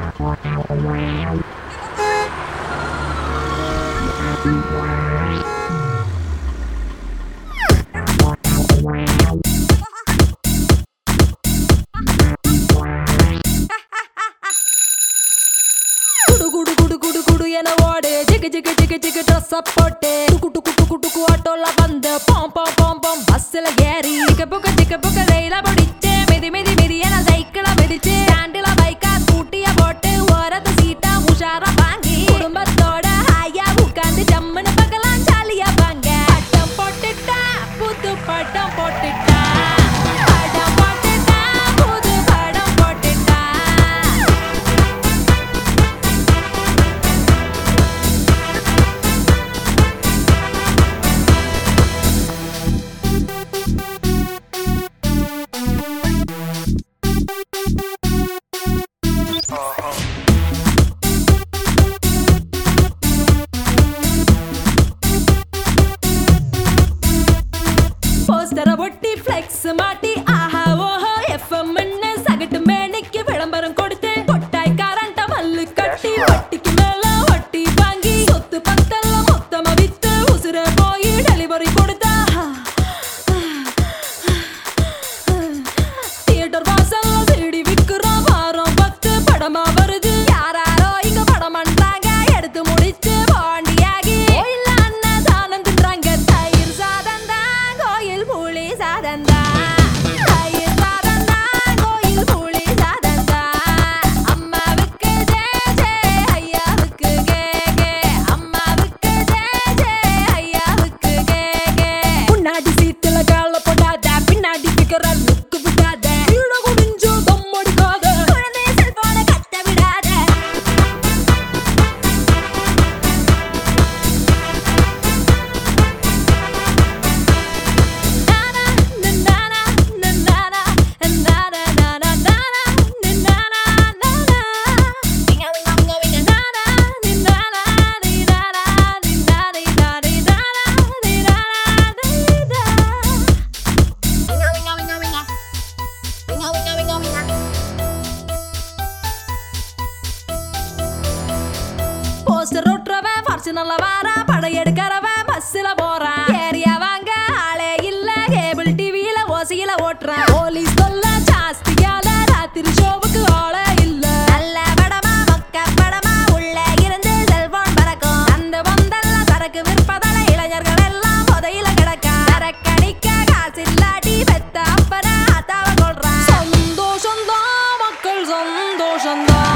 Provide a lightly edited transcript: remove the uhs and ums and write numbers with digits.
சப்போட்டே டுக்கு டுக்கு டுக்கு டுக்கு ஆட்டோல வந்து பாம் பாம் பாம் பாம் பஸ்ல ஏறி சிக்க புக்க ரயில பிடிச்சு மிதி மிதி மிதி என சைக்கிள மிதிச்சு ஸ்டாண்டில பைக்கா ஸ்கூட்டிய போட்டு ஓரத்து சீட்டா உஷாரா வாங்கி குடும்பத்தோட ஹாயா உட்காந்து ஜம்முன்னு பக்கலாம் ஜாலியா வாங்க பட்டம் போட்டுட்டா புது பட்டம் போட்டுட்டா மாட்டி ஆஹா ஓஹோ எஃப்எம் சகட்டு மேனிக்கு விளம்பரம் கொடுத்து கொட்டாய் காரண்ட மல்லு கட்டி வட்டிக்கு மேல வட்டி வாங்கி சொத்து பத்தெல்லாம் மொத்தமா வித்து உசுர போய் டெலிவரி கொடுத்தா தியேட்டர் வாசல்ல சீடி விக்கிறோம் வாரம் 10 படமா வருது யாராரோ இங்க படம் பண்றாங்க எடுத்து முடிச்சு பாண்டியாகி கோயில் அன்னதானம் தின்றாங்க தயிர் சாதம் தான் கோயில் புளி சாதம் தான் போஸ்டர் ஒட்டுறவன் பர்சனல்ல வாரான் படையெடுக்கிறவன் பஸ்ல போறான் ஏரியா வாங்க ஆளே இல்ல கேபிள் டிவியில ஓசியில ஓட்டுறான் போலீஸ் தொல்ல ஜாஸ்தியால ராத்திரி ஷோவுக்கு ஆளே இல்ல நல்ல படமா மொக்க படமா உள்ள இருந்து செல்போன் பறக்கும் அந்த வந்தெல்லாம் சரக்கு விற்பதால இளைஞர்கள் எல்லாம் புதையில கிடக்கா சரக்கடிக்க காசு இல்லாட்டி பெத்த அப்பன ஆத்தாவ கொள்றான் சந்தோஷம் தான் மக்கள் சந்தோஷம் தான்